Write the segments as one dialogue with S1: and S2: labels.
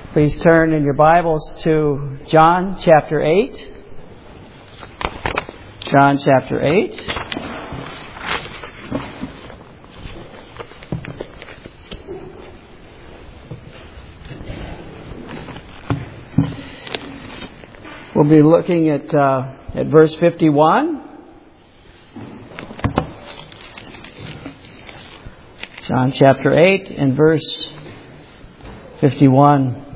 S1: Please turn in your Bibles to John chapter 8. John chapter 8. We'll be looking at verse 51. John chapter 8 and verse 51.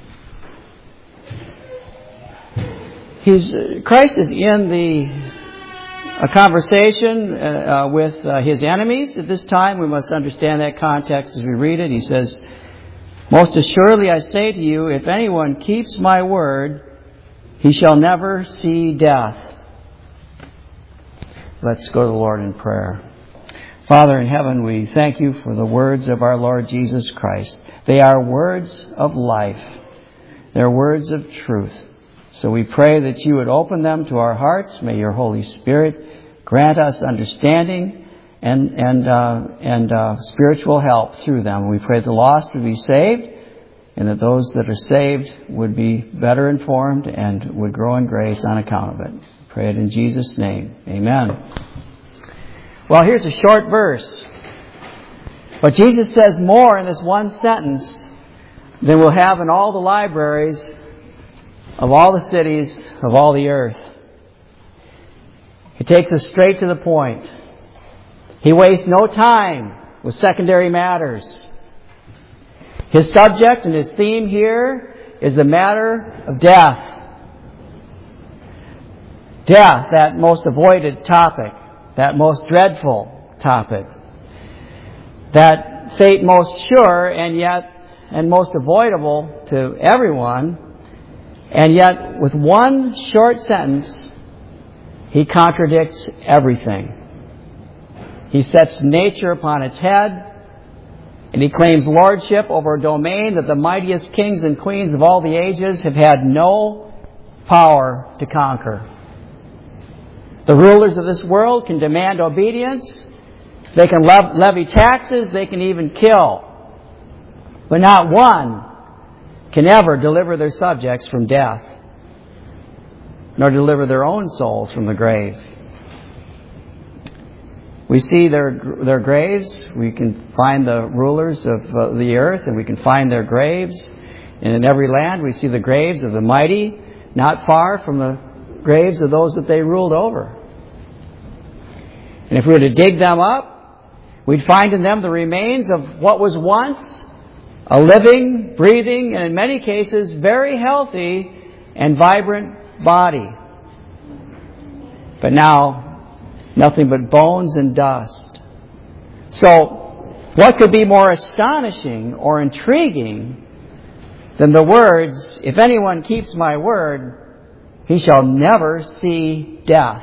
S1: Christ is in a conversation with his enemies at this time. We must understand that context as we read it. He says, "Most assuredly I say to you, if anyone keeps my word, he shall never see death." Let's go to the Lord in prayer. Father in heaven, we thank you for the words of our Lord Jesus Christ. They are words of life. They're words of truth. So we pray that you would open them to our hearts. May your Holy Spirit grant us understanding and spiritual help through them. We pray the lost would be saved, and that those that are saved would be better informed and would grow in grace on account of it. Pray it in Jesus' name. Amen. Well, here's a short verse. But Jesus says more in this one sentence than we'll have in all the libraries of all the cities of all the earth. He takes us straight to the point. He wastes no time with secondary matters. His subject and his theme here is the matter of death. Death, that most avoided topic, that most dreadful topic, that fate most sure and most avoidable to everyone. And yet, with one short sentence, he contradicts everything. He sets nature upon its head, and he claims lordship over a domain that the mightiest kings and queens of all the ages have had no power to conquer. The rulers of this world can demand obedience, they can levy taxes, they can even kill. But not one can ever deliver their subjects from death, nor deliver their own souls from the grave. We see their graves. We can find the rulers of the earth, and we can find their graves. And in every land we see the graves of the mighty, not far from the graves of those that they ruled over. And if we were to dig them up, we'd find in them the remains of what was once a living, breathing, and in many cases very healthy and vibrant body. But now, nothing but bones and dust. So, what could be more astonishing or intriguing than the words, "If anyone keeps my word, he shall never see death"?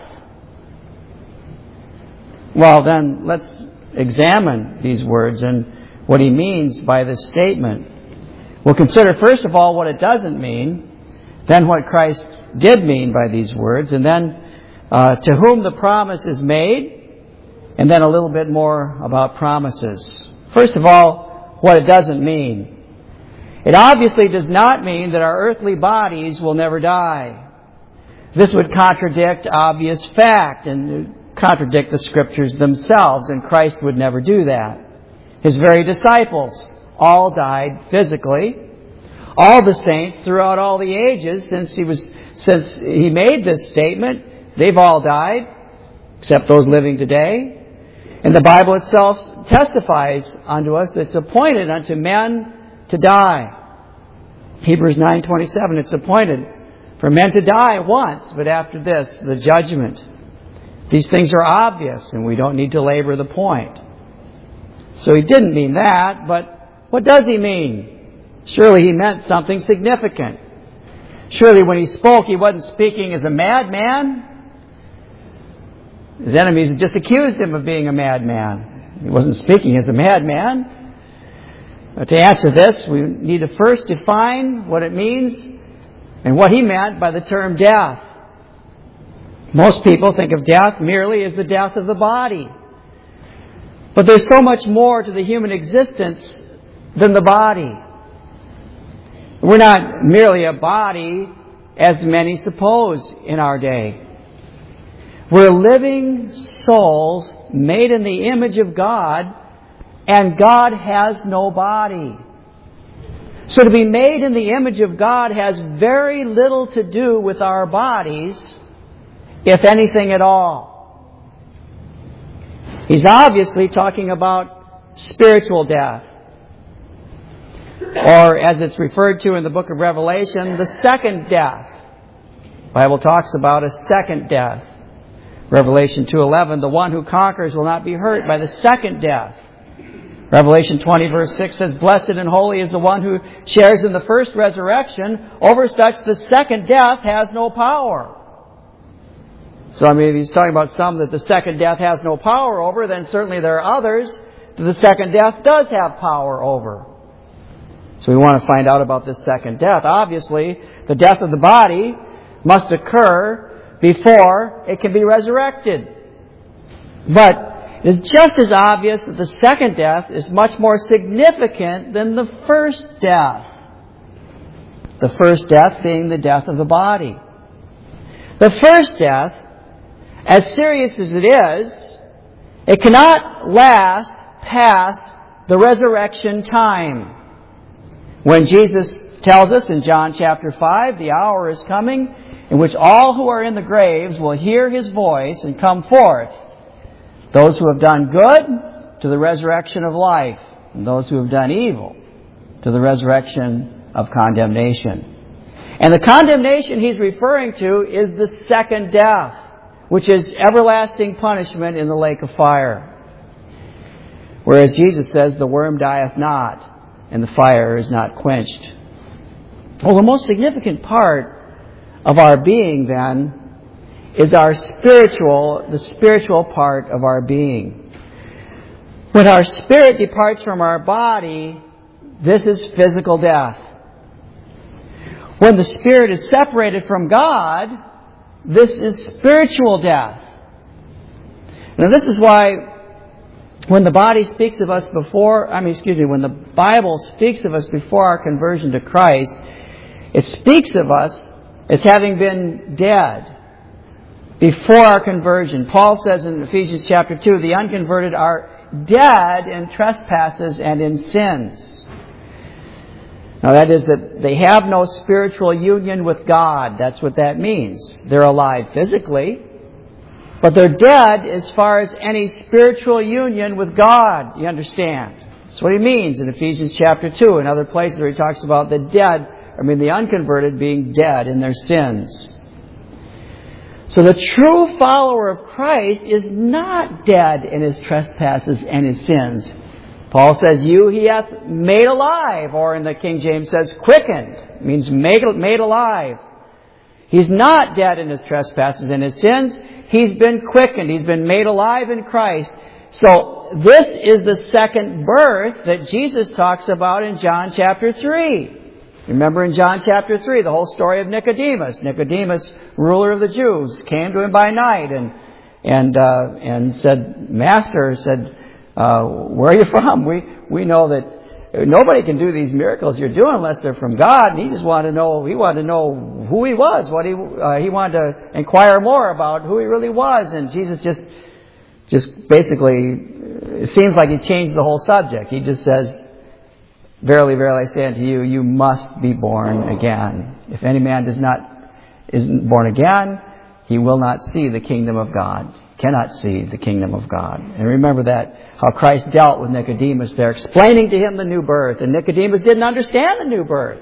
S1: Well, then, let's examine these words and what he means by this statement. We'll consider first of all what it doesn't mean, then what Christ did mean by these words, and then to whom the promise is made, and then a little bit more about promises. First of all, what it doesn't mean. It obviously does not mean that our earthly bodies will never die. This would contradict obvious fact and contradict the Scriptures themselves, and Christ would never do that. His very disciples all died physically. All the saints throughout all the ages since he made this statement, they've all died, except those living today. And the Bible itself testifies unto us that it's appointed unto men to die. Hebrews 9:27, it's appointed for men to die once, but after this, the judgment. These things are obvious, and we don't need to labor the point. So he didn't mean that, but what does he mean? Surely he meant something significant. Surely when he spoke, he wasn't speaking as a madman. His enemies had just accused him of being a madman. He wasn't speaking as a madman. But to answer this, we need to first define what it means and what he meant by the term death. Most people think of death merely as the death of the body. But there's so much more to the human existence than the body. We're not merely a body, as many suppose in our day. We're living souls made in the image of God, and God has no body. So to be made in the image of God has very little to do with our bodies, if anything at all. He's obviously talking about spiritual death. Or, as it's referred to in the book of Revelation, the second death. The Bible talks about a second death. Revelation 2:11, the one who conquers will not be hurt by the second death. Revelation 20 verse 6 says, blessed and holy is the one who shares in the first resurrection. Over such the second death has no power. So, if he's talking about some that the second death has no power over, then certainly there are others that the second death does have power over. So we want to find out about this second death. Obviously, the death of the body must occur before it can be resurrected. But it is just as obvious that the second death is much more significant than the first death. The first death being the death of the body. The first death, as serious as it is, it cannot last past the resurrection time. When Jesus tells us in John chapter 5, the hour is coming in which all who are in the graves will hear His voice and come forth. Those who have done good, to the resurrection of life. And those who have done evil, to the resurrection of condemnation. And the condemnation He's referring to is the second death, which is everlasting punishment in the lake of fire. Whereas Jesus says, the worm dieth not, and the fire is not quenched. Well, the most significant part of our being, then, is the spiritual part of our being. When our spirit departs from our body, this is physical death. When the spirit is separated from God, this is spiritual death. Now, this is why when the body speaks of us when the Bible speaks of us before our conversion to Christ, it speaks of us as having been dead before our conversion. Paul says in Ephesians chapter 2, the unconverted are dead in trespasses and in sins. Now that is that they have no spiritual union with God. That's what that means. They're alive physically, but they're dead as far as any spiritual union with God. You understand? That's what he means in Ephesians chapter 2 and other places where he talks about the unconverted being dead in their sins. So the true follower of Christ is not dead in his trespasses and his sins. Paul says, you He hath made alive, or in the King James says quickened. It means made alive. He's not dead in his trespasses and his sins. He's been quickened. He's been made alive in Christ. So this is the second birth that Jesus talks about in John chapter 3. Remember in John chapter 3, the whole story of Nicodemus. Nicodemus, ruler of the Jews, came to him by night and said, Master, where are you from? We know that nobody can do these miracles you're doing unless they're from God. And he wanted to know who he was. He wanted to inquire more about who he really was. And Jesus just basically, it seems like he changed the whole subject. He just says, verily, verily, I say unto you, you must be born again. If any man isn't born again, he will not see the kingdom of God. Cannot see the kingdom of God. And remember how Christ dealt with Nicodemus there, explaining to him the new birth. And Nicodemus didn't understand the new birth.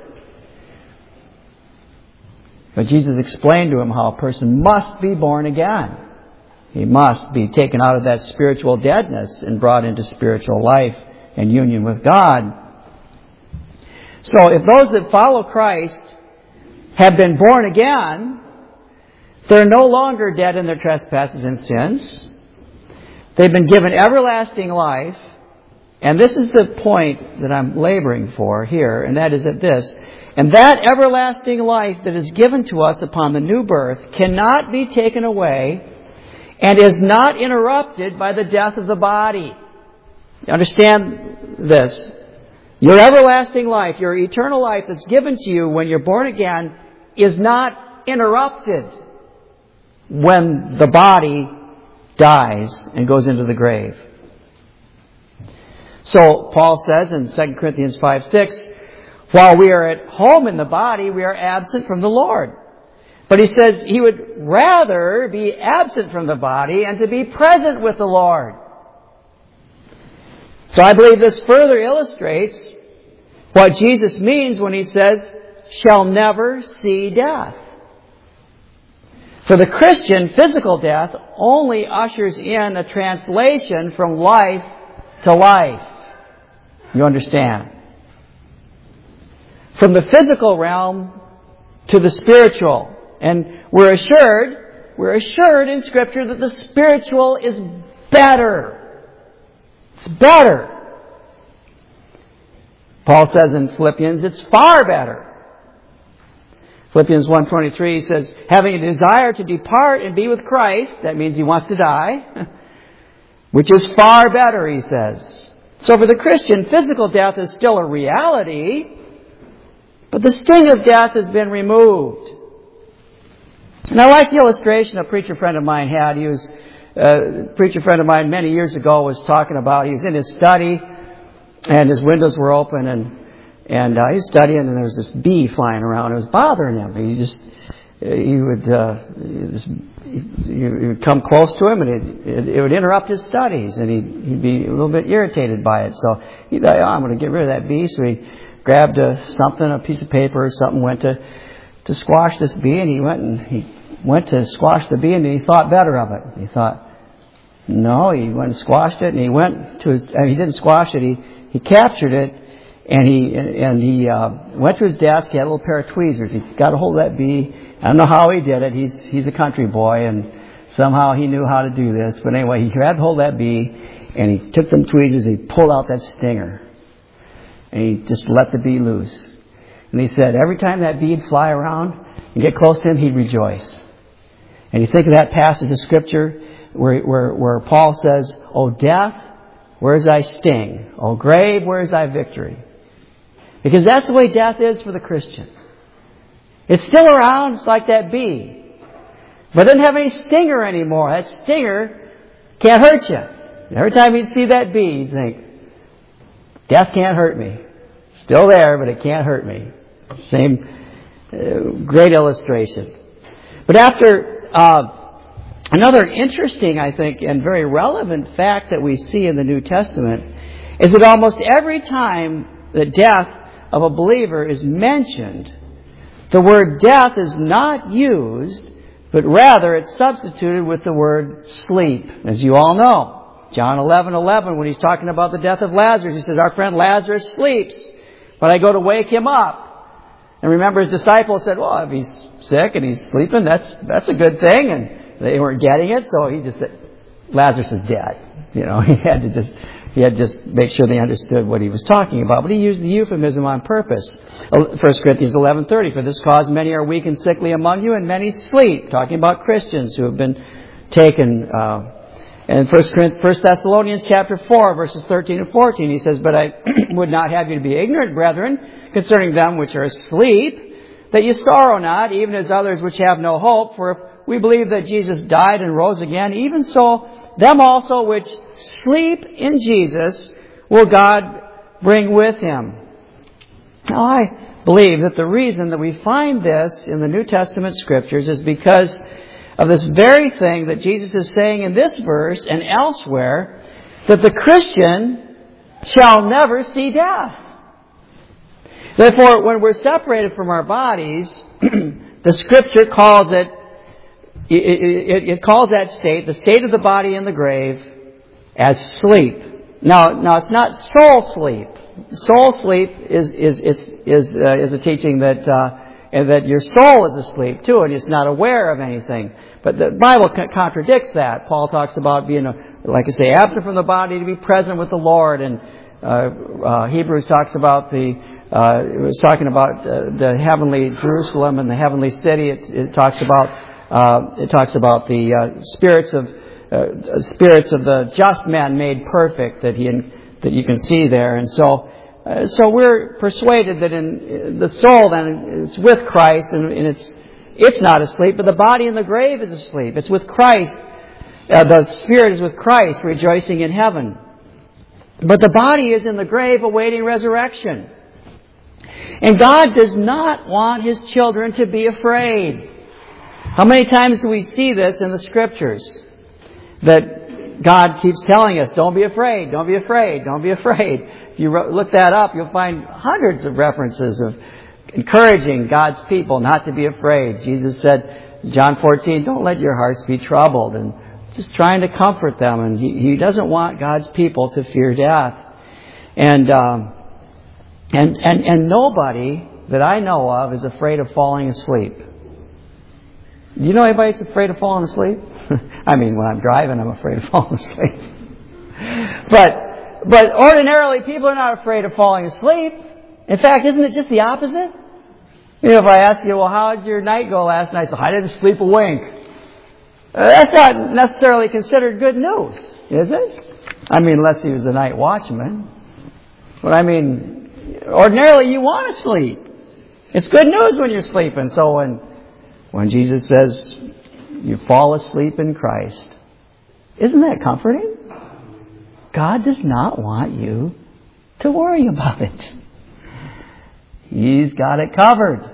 S1: But Jesus explained to him how a person must be born again. He must be taken out of that spiritual deadness and brought into spiritual life and union with God. So if those that follow Christ have been born again, they're no longer dead in their trespasses and sins. They've been given everlasting life. And this is the point that I'm laboring for here, and that is that this. And that everlasting life that is given to us upon the new birth cannot be taken away and is not interrupted by the death of the body. You understand this? Your everlasting life, your eternal life that's given to you when you're born again, is not interrupted when the body dies and goes into the grave. So Paul says in 2 Corinthians 5:6, while we are at home in the body, we are absent from the Lord. But he says he would rather be absent from the body and to be present with the Lord. So I believe this further illustrates what Jesus means when he says, shall never see death. For the Christian, physical death only ushers in a translation from life to life. You understand? From the physical realm to the spiritual. And we're assured in Scripture that the spiritual is better. It's better. Paul says in Philippians, it's far better. Philippians 1:23 says, having a desire to depart and be with Christ, that means he wants to die, which is far better, he says. So for the Christian, physical death is still a reality, but the sting of death has been removed. And I like the illustration a preacher friend of mine had. A preacher friend of mine many years ago was talking about, he was in his study, and his windows were open, and he was studying, and there was this bee flying around. It was bothering him. You would come close to him, and it would interrupt his studies, and he'd be a little bit irritated by it. So he thought, I'm going to get rid of that bee. So he grabbed a piece of paper or something, went to squash this bee, and he went to squash the bee, and he thought better of it. He thought, no, he went and squashed it, and he didn't squash it. He captured it, and he went to his desk. He had a little pair of tweezers. He got a hold of that bee. I don't know how he did it. He's a country boy, and somehow he knew how to do this. But anyway, he grabbed hold of that bee, and he took them tweezers. He pulled out that stinger, and he just let the bee loose. And he said, every time that bee would fly around and get close to him, he'd rejoice. And you think of that passage of Scripture where Paul says, "O death, where is thy sting? O grave, where is thy victory?" Because that's the way death is for the Christian. It's still around, it's like that bee. But it doesn't have any stinger anymore. That stinger can't hurt you. Every time you see that bee, you think, death can't hurt me. Still there, but it can't hurt me. Same great illustration. But after another interesting, I think, and very relevant fact that we see in the New Testament is that almost every time the death of a believer is mentioned, the word death is not used, but rather it's substituted with the word sleep, as you all know. John 11:11, when he's talking about the death of Lazarus, he says, our friend Lazarus sleeps, but I go to wake him up. And remember, his disciples said, well, if he's sick and he's sleeping, that's a good thing. And they weren't getting it, so he just said, Lazarus is dead. You know, he had to just make sure they understood what he was talking about. But he used the euphemism on purpose. 1 Corinthians 11:30, for this cause many are weak and sickly among you, and many sleep. Talking about Christians who have been taken. And 1 Thessalonians chapter 4, verses 13 and 14, he says, but I would not have you to be ignorant, brethren, concerning them which are asleep, that you sorrow not, even as others which have no hope. For if we believe that Jesus died and rose again, even so, them also which sleep in Jesus will God bring with him. Now, I believe that the reason that we find this in the New Testament Scriptures is because of this very thing that Jesus is saying in this verse and elsewhere, that the Christian shall never see death. Therefore, when we're separated from our bodies, the Scripture calls it calls that state, the state of the body in the grave, as sleep. Now it's not soul sleep. Soul sleep is a teaching that your soul is asleep too, and it's not aware of anything. But the Bible contradicts that. Paul talks about being, like I say, absent from the body to be present with the Lord, and Hebrews talks about the heavenly Jerusalem and the heavenly city. It talks about the spirits of the just men made perfect that you can see there. And so So we're persuaded that in the soul then it's with Christ and it's not asleep, but the body in the grave is asleep. It's with Christ. The spirit is with Christ, rejoicing in heaven. But the body is in the grave awaiting resurrection. And God does not want His children to be afraid. How many times do we see this in the Scriptures? That God keeps telling us, don't be afraid, don't be afraid, don't be afraid. If you look that up, you'll find hundreds of references of encouraging God's people not to be afraid. Jesus said, John 14, don't let your hearts be troubled, and just trying to comfort them. And He doesn't want God's people to fear death. And nobody that I know of is afraid of falling asleep. Do you know anybody that's afraid of falling asleep? I mean, when I'm driving, I'm afraid of falling asleep. But ordinarily, people are not afraid of falling asleep. In fact, isn't it just the opposite? You know, if I ask you, well, how did your night go last night? So I didn't sleep a wink. That's not necessarily considered good news, is it? I mean, unless he was the night watchman. But I mean, ordinarily you want to sleep. It's good news when you're sleeping. So when Jesus says you fall asleep in Christ, isn't that comforting? God does not want you to worry about it. He's got it covered.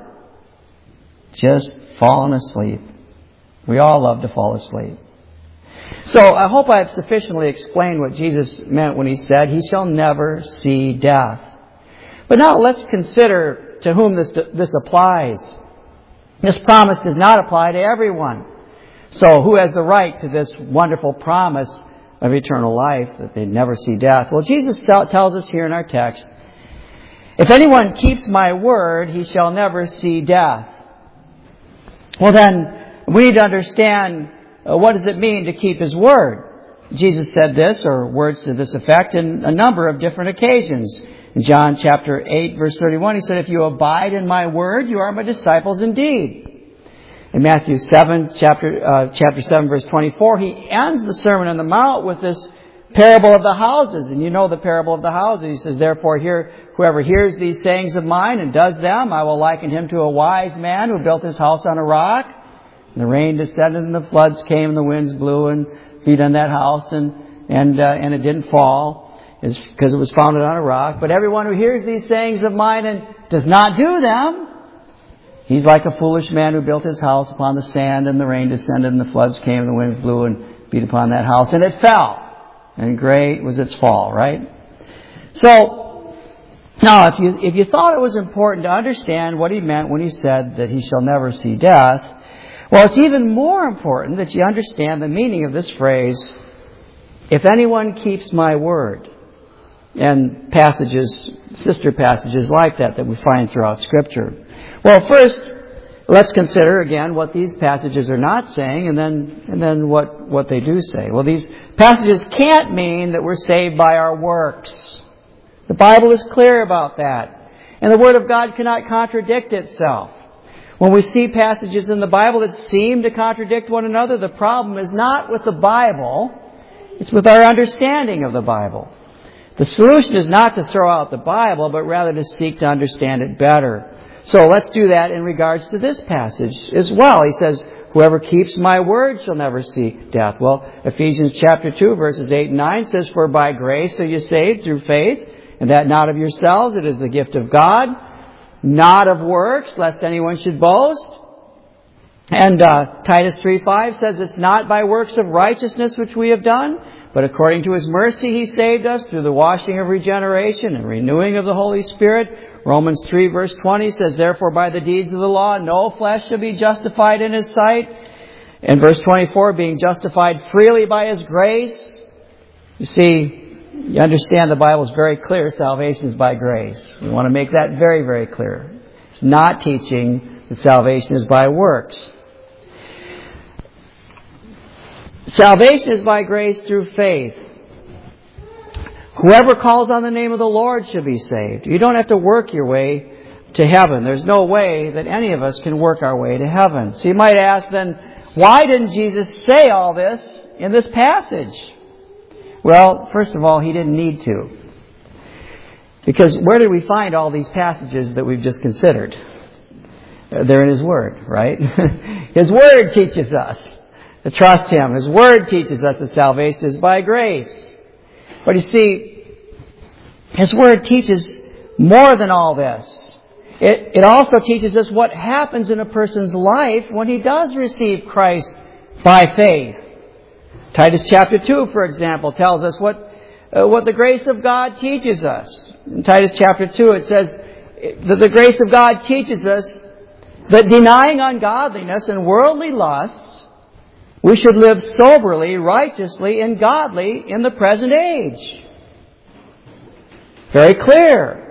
S1: Just falling asleep. We all love to fall asleep. So I hope I've sufficiently explained what Jesus meant when He said, He shall never see death. But now let's consider to whom this applies. This promise does not apply to everyone. So who has the right to this wonderful promise of eternal life, that they never see death? Well, Jesus tells us here in our text, if anyone keeps my word, he shall never see death. Well then, we need to understand what does it mean to keep His word. Jesus said this, or words to this effect, in a number of different occasions. In John chapter 8, verse 31, He said, if you abide in my word, you are my disciples indeed. In Matthew 7, chapter 7, verse 24, He ends the Sermon on the Mount with this parable of the houses. And you know the parable of the houses. He says, therefore, whoever hears these sayings of mine and does them, I will liken him to a wise man who built his house on a rock. And the rain descended and the floods came and the winds blew and beat on that house and it didn't fall. It's because it was founded on a rock. But everyone who hears these sayings of mine and does not do them, he's like a foolish man who built his house upon the sand, and the rain descended and the floods came and the winds blew and beat upon that house, and it fell. And great was its fall, right? So, now if you thought it was important to understand what He meant when He said that He shall never see death, well, it's even more important that you understand the meaning of this phrase, if anyone keeps my word. And passages, sister passages like that we find throughout Scripture. Well, first, let's consider again what these passages are not saying, and then what they do say. Well, these passages can't mean that we're saved by our works. The Bible is clear about that. And the Word of God cannot contradict itself. When we see passages in the Bible that seem to contradict one another, the problem is not with the Bible, it's with our understanding of the Bible. The solution is not to throw out the Bible, but rather to seek to understand it better. So let's do that in regards to this passage as well. He says, whoever keeps my word shall never see death. Well, Ephesians chapter 2, verses 8 and 9 says, for by grace are you saved through faith, and that not of yourselves, it is the gift of God, not of works, lest anyone should boast. And Titus 3:5 says, it's not by works of righteousness which we have done, but according to His mercy He saved us through the washing of regeneration and renewing of the Holy Spirit. Romans 3 verse 20 says, therefore by the deeds of the law no flesh shall be justified in His sight. And verse 24, being justified freely by His grace. You see, you understand the Bible is very clear. Salvation is by grace. We want to make that very, very clear. It's not teaching that salvation is by works. Salvation is by grace through faith. Whoever calls on the name of the Lord shall be saved. You don't have to work your way to heaven. There's no way that any of us can work our way to heaven. So you might ask then, why didn't Jesus say all this in this passage? Well, first of all, He didn't need to. Because where did we find all these passages that we've just considered? They're in His Word, right? His Word teaches us to trust Him. His Word teaches us that salvation is by grace. But you see, His Word teaches more than all this. It also teaches us what happens in a person's life when he does receive Christ by faith. Titus chapter 2, for example, tells us what the grace of God teaches us. In Titus chapter 2, it says that the grace of God teaches us that denying ungodliness and worldly lusts, we should live soberly, righteously, and godly in the present age. Very clear.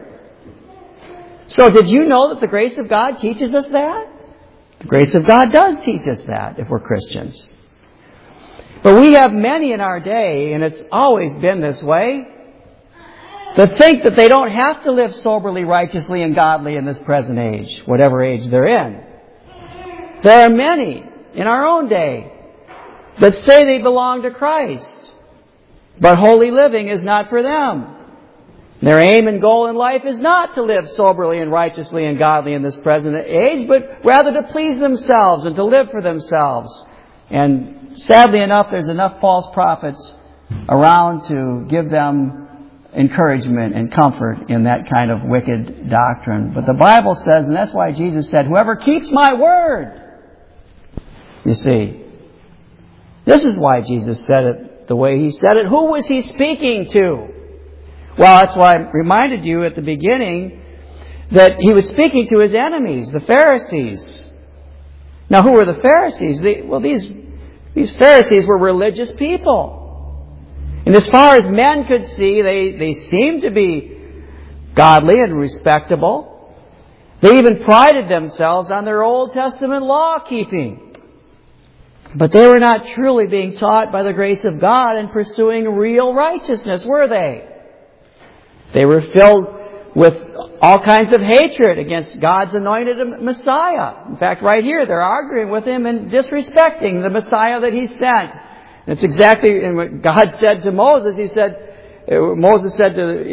S1: So did you know that the grace of God teaches us that? The grace of God does teach us that if we're Christians. But we have many in our day, and it's always been this way, that think that they don't have to live soberly, righteously, and godly in this present age, whatever age they're in. There are many in our own day that say they belong to Christ, but holy living is not for them. Their aim and goal in life is not to live soberly and righteously and godly in this present age, but rather to please themselves and to live for themselves. And sadly enough, there's enough false prophets around to give them encouragement and comfort in that kind of wicked doctrine. But the Bible says, and that's why Jesus said, whoever keeps my word, you see. This is why Jesus said it the way He said it. Who was He speaking to? Well, that's why I reminded you at the beginning that He was speaking to His enemies, the Pharisees. Now, who were the Pharisees? These Pharisees were religious people. And as far as men could see, they seemed to be godly and respectable. They even prided themselves on their Old Testament law-keeping. But they were not truly being taught by the grace of God and pursuing real righteousness, were they? They were filled with all kinds of hatred against God's anointed Messiah. In fact, right here, they're arguing with Him and disrespecting the Messiah that He sent. And it's exactly what God said to Moses. Moses said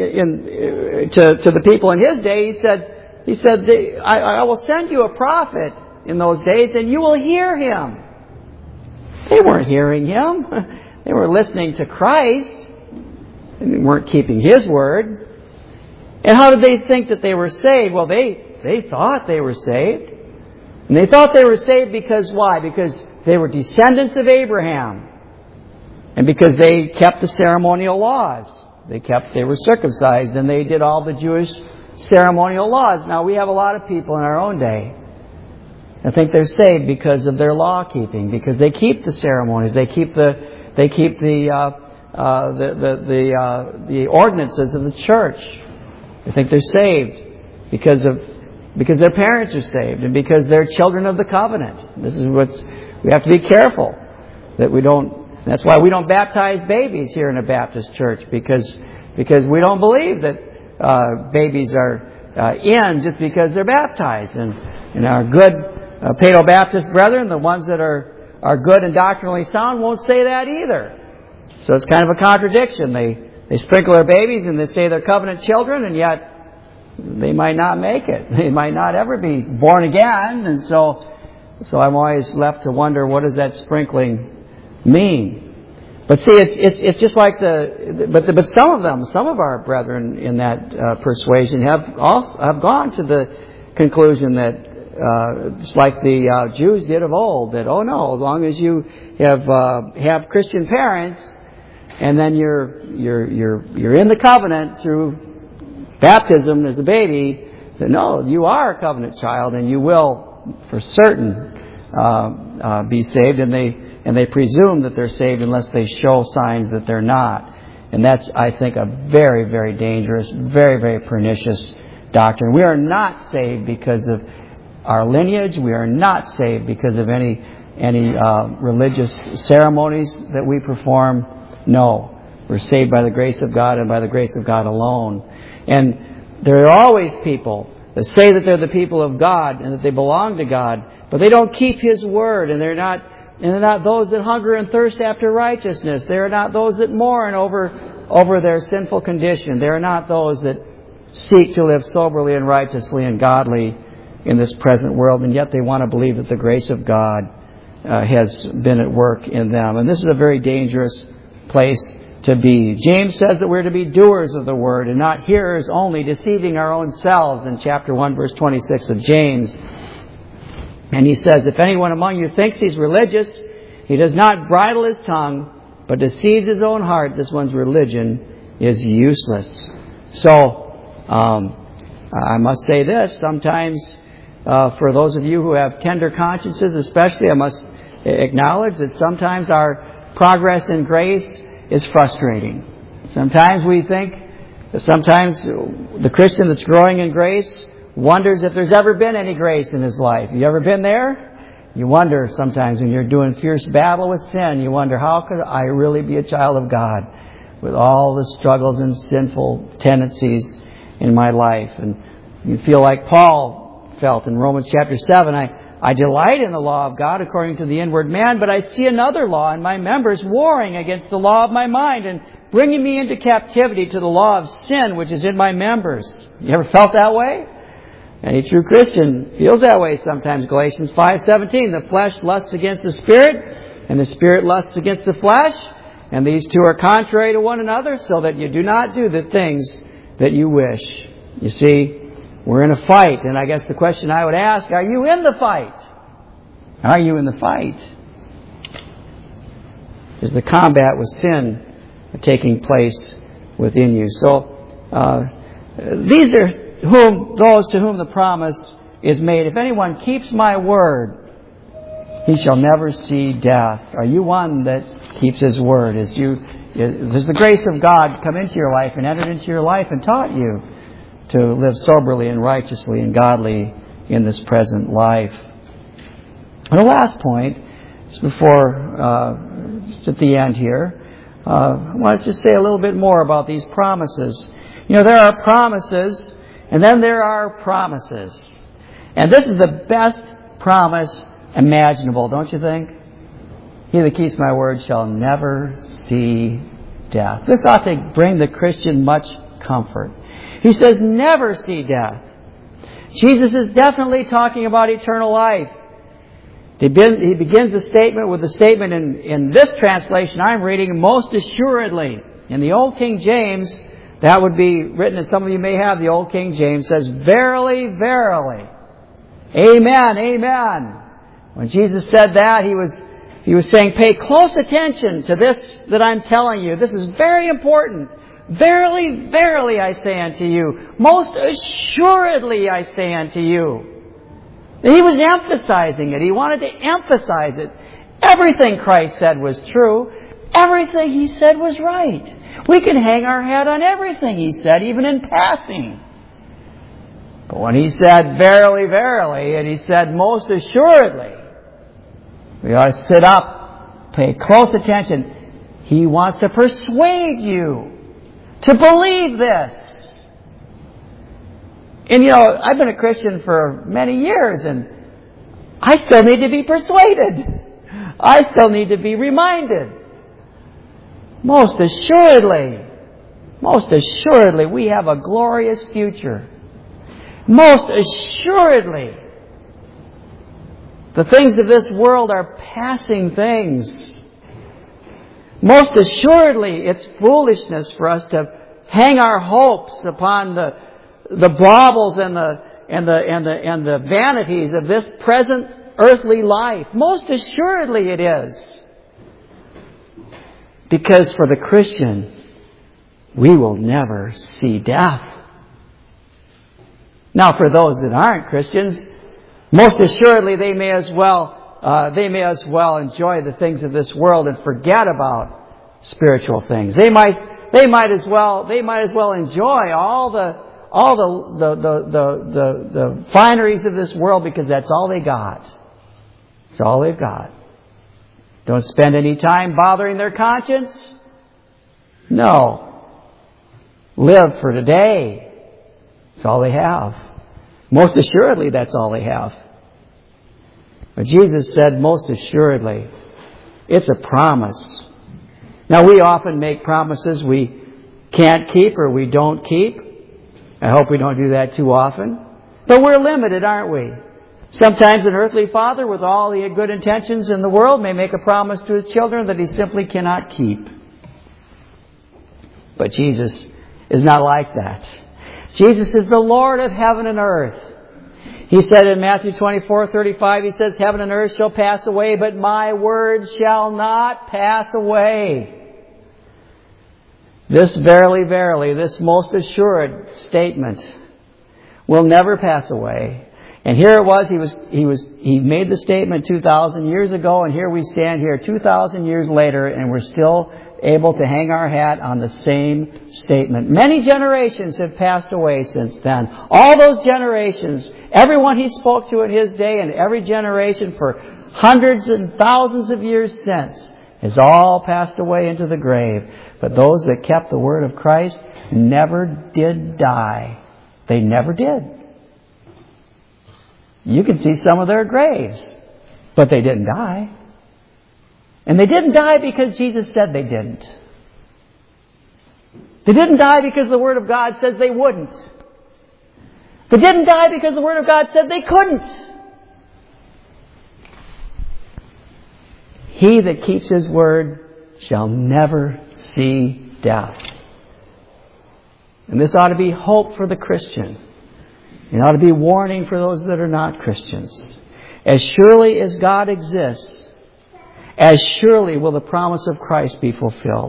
S1: to the people in his day, He said, I will send you a prophet in those days and you will hear him. They weren't hearing Him. They were listening to Christ and weren't keeping His word. And how did they think that they were saved? Well, they thought they were saved. And they thought they were saved because why? Because they were descendants of Abraham. And because they kept the ceremonial laws. They were circumcised and they did all the Jewish ceremonial laws. Now, we have a lot of people in our own day that think they're saved because of their law keeping, because they keep the ceremonies, they keep the ordinances of the church. They think they're saved because their parents are saved and because they're children of the covenant. This is we have to be careful that we don't. That's why we don't baptize babies here in a Baptist church, because we don't believe that babies are in just because they're baptized. And our good Paedo-Baptist brethren, the ones that are good and doctrinally sound, won't say that either. So it's kind of a contradiction. They sprinkle their babies and they say they're covenant children, and yet they might not make it. They might not ever be born again. And so I'm always left to wonder, what does that sprinkling mean? But see, it's just like but some of our brethren in that persuasion have gone to the conclusion that it's like the Jews did of old, that as long as you have Christian parents, and then you're in the covenant through baptism as a baby, that no, you are a covenant child and you will for certain be saved, and they presume that they're saved unless they show signs that they're not. And that's, I think, a very, very dangerous, very, very pernicious doctrine. We are not saved because of our lineage. We are not saved because of any religious ceremonies that we perform. No, we're saved by the grace of God and by the grace of God alone. And there are always people that say that they're the people of God and that they belong to God, but they don't keep His word, and they're not those that hunger and thirst after righteousness. They are not those that mourn over their sinful condition. They are not those that seek to live soberly and righteously and godly in this present world, and yet they want to believe that the grace of God has been at work in them. And this is a very dangerous place to be. James says that we're to be doers of the word and not hearers only, deceiving our own selves in chapter 1, verse 26 of James. And he says, if anyone among you thinks he's religious, he does not bridle his tongue, but deceives his own heart, this one's religion is useless. So, I must say this, sometimes for those of you who have tender consciences especially, I must acknowledge that sometimes our progress in grace is frustrating. Sometimes we think that sometimes the Christian that's growing in grace wonders if there's ever been any grace in his life. You ever been there? You wonder sometimes when you're doing fierce battle with sin, you wonder, how could I really be a child of God with all the struggles and sinful tendencies in my life? And you feel like Paul felt in Romans chapter 7, I delight in the law of God according to the inward man, but I see another law in my members warring against the law of my mind and bringing me into captivity to the law of sin which is in my members. You ever felt that way? Any true Christian feels that way sometimes. Galatians 5:17, the flesh lusts against the Spirit, and the Spirit lusts against the flesh, and these two are contrary to one another, so that you do not do the things that you wish. You see, we're in a fight, and I guess the question I would ask, are you in the fight? Are you in the fight? Is the combat with sin taking place within you? So, these are those to whom the promise is made. If anyone keeps my word, he shall never see death. Are you one that keeps his word? Does the grace of God come into your life and entered into your life and taught you to live soberly and righteously and godly in this present life? And the last point is before, just at the end here, I want to just say a little bit more about these promises. You know, there are promises, and then there are promises. And this is the best promise imaginable, don't you think? He that keeps my word shall never see death. This ought to bring the Christian much comfort. He says, never see death. Jesus is definitely talking about eternal life. He begins the statement with the statement in this translation I'm reading, most assuredly. In the Old King James, that would be written, and some of you may have the Old King James, says, verily, verily. Amen, amen. When Jesus said that, he was saying, pay close attention to this that I'm telling you. This is very important. Verily, verily, I say unto you. Most assuredly, I say unto you. He was emphasizing it. He wanted to emphasize it. Everything Christ said was true. Everything He said was right. We can hang our hat on everything He said, even in passing. But when He said, verily, verily, and He said, most assuredly, we ought to sit up, pay close attention. He wants to persuade you to believe this. And you know, I've been a Christian for many years, and I still need to be persuaded. I still need to be reminded. Most assuredly, we have a glorious future. Most assuredly, the things of this world are passing things. Most assuredly, it's foolishness for us to hang our hopes upon the baubles and the vanities of this present earthly life. Most assuredly it is. Because for the Christian, we will never see death. Now for those that aren't Christians, most assuredly they may as well enjoy the things of this world and forget about spiritual things. They might as well enjoy all the fineries of this world because that's all they got. It's all they've got. Don't spend any time bothering their conscience. No. Live for today. That's all they have. Most assuredly, that's all they have. But Jesus said, most assuredly, it's a promise. Now, we often make promises we can't keep or we don't keep. I hope we don't do that too often. But we're limited, aren't we? Sometimes an earthly father with all the good intentions in the world may make a promise to his children that he simply cannot keep. But Jesus is not like that. Jesus is the Lord of heaven and earth. He said in Matthew 24:35, He says, "Heaven and earth shall pass away, but my words shall not pass away." This verily, verily, this most assured statement will never pass away. And here it was, he made the statement 2,000 years ago, and here we stand here 2,000 years later, and we're still able to hang our hat on the same statement. Many generations have passed away since then. All those generations, everyone he spoke to in his day, and every generation for hundreds and thousands of years since, has all passed away into the grave. But those that kept the word of Christ never did die. They never did. You can see some of their graves, but they didn't die. And they didn't die because Jesus said they didn't. They didn't die because the Word of God says they wouldn't. They didn't die because the Word of God said they couldn't. He that keeps His word shall never see death. And this ought to be hope for the Christian. It ought to be warning for those that are not Christians. As surely as God exists, as surely will the promise of Christ be fulfilled.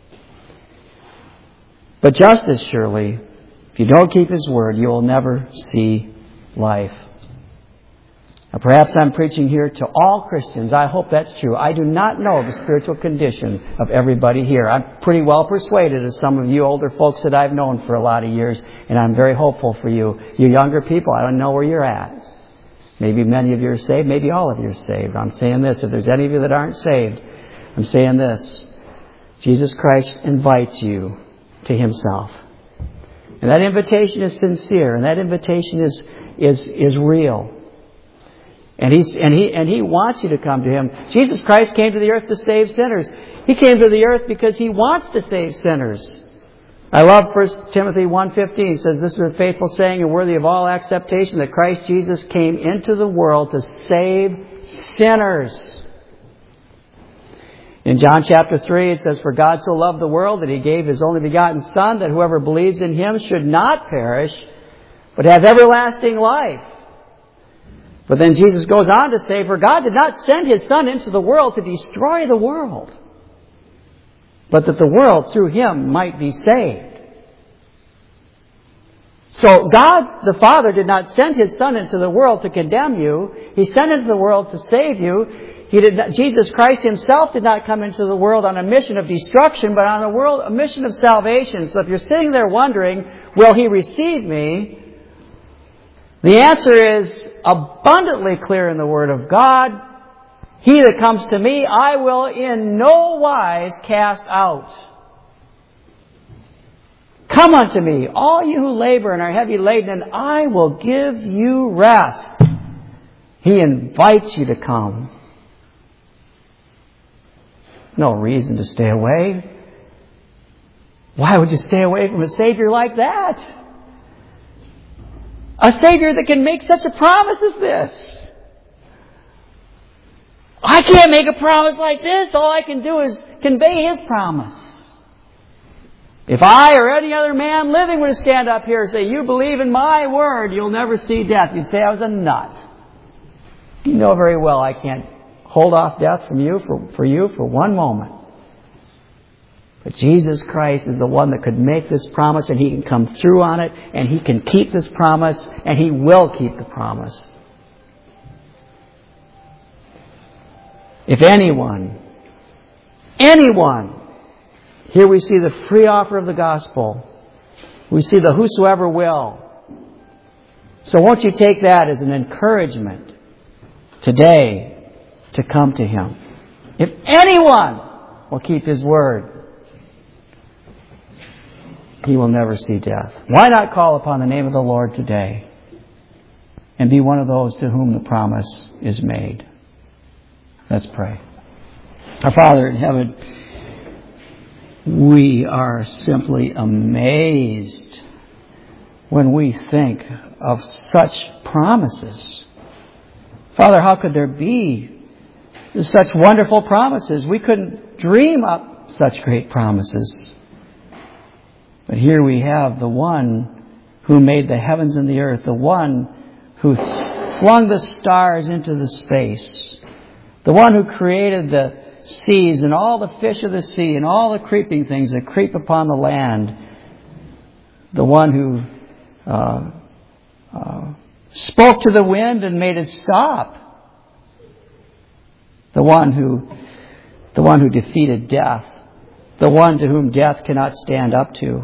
S1: But just as surely, if you don't keep His word, you will never see life. Now, perhaps I'm preaching here to all Christians. I hope that's true. I do not know the spiritual condition of everybody here. I'm pretty well persuaded of some of you older folks that I've known for a lot of years, and I'm very hopeful for you. You younger people, I don't know where you're at. Maybe many of you are saved. Maybe all of you are saved. I'm saying this. If there's any of you that aren't saved, I'm saying this. Jesus Christ invites you to Himself. And that invitation is sincere. And that invitation is real. And He wants you to come to Him. Jesus Christ came to the earth to save sinners. He came to the earth because He wants to save sinners. I love 1 Timothy 1:15. It says, "This is a faithful saying and worthy of all acceptation, that Christ Jesus came into the world to save sinners." In John chapter 3, it says, "For God so loved the world that He gave His only begotten Son, that whoever believes in Him should not perish, but have everlasting life." But then Jesus goes on to say, "For God did not send His Son into the world to destroy the world, but that the world through Him might be saved." So God the Father did not send His Son into the world to condemn you. He sent into the world to save you. Jesus Christ Himself did not come into the world on a mission of destruction, but on a mission of salvation. So if you're sitting there wondering, will He receive me? The answer is abundantly clear in the Word of God. He that comes to me, I will in no wise cast out. Come unto me, all you who labor and are heavy laden, and I will give you rest. He invites you to come. No reason to stay away. Why would you stay away from a Savior like that? A Savior that can make such a promise as this. I can't make a promise like this. All I can do is convey His promise. If I or any other man living were to stand up here and say, "You believe in my word, you'll never see death," you'd say I was a nut. You know very well I can't hold off death from you for you for one moment. But Jesus Christ is the one that could make this promise, and He can come through on it, and He can keep this promise, and He will keep the promise. If anyone, here we see the free offer of the gospel. We see the whosoever will. So won't you take that as an encouragement today to come to Him. If anyone will keep His word, he will never see death. Why not call upon the name of the Lord today and be one of those to whom the promise is made? Let's pray. Our Father in heaven, we are simply amazed when we think of such promises. Father, how could there be such wonderful promises? We couldn't dream up such great promises. But here we have the one who made the heavens and the earth, the one who flung the stars into the space, the one who created the seas and all the fish of the sea and all the creeping things that creep upon the land, the one who spoke to the wind and made it stop, the one who defeated death, the one to whom death cannot stand up to.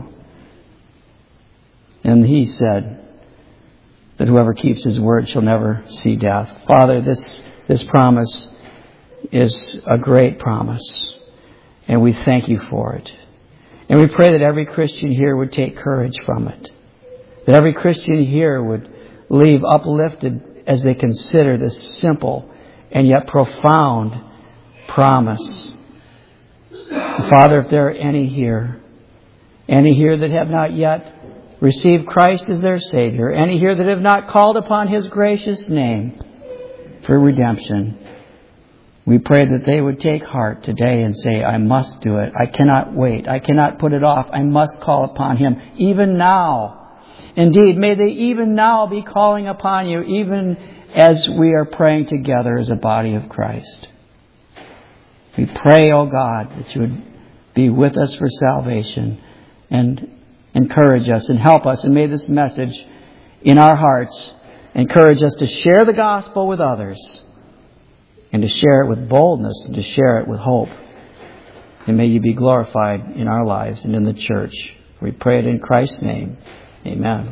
S1: And He said that whoever keeps His word shall never see death. Father, this promise is a great promise, and we thank You for it. And we pray that every Christian here would take courage from it, that every Christian here would leave uplifted as they consider this simple and yet profound promise. Father, if there are any here that have not yet received Christ as their Savior, any here that have not called upon His gracious name for redemption, we pray that they would take heart today and say, I must do it. I cannot wait. I cannot put it off. I must call upon Him even now. Indeed, may they even now be calling upon You, even as we are praying together as a body of Christ. We pray, O God, that You would be with us for salvation and encourage us and help us. And may this message in our hearts encourage us to share the gospel with others, and to share it with boldness, and to share it with hope. And may You be glorified in our lives and in the church. We pray it in Christ's name. Amen.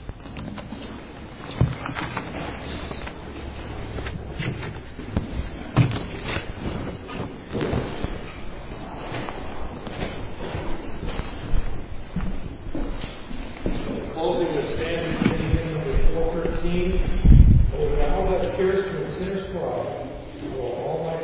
S2: Closing the standard reading number 413. Oh, thou that carest and sinners for all, will Almighty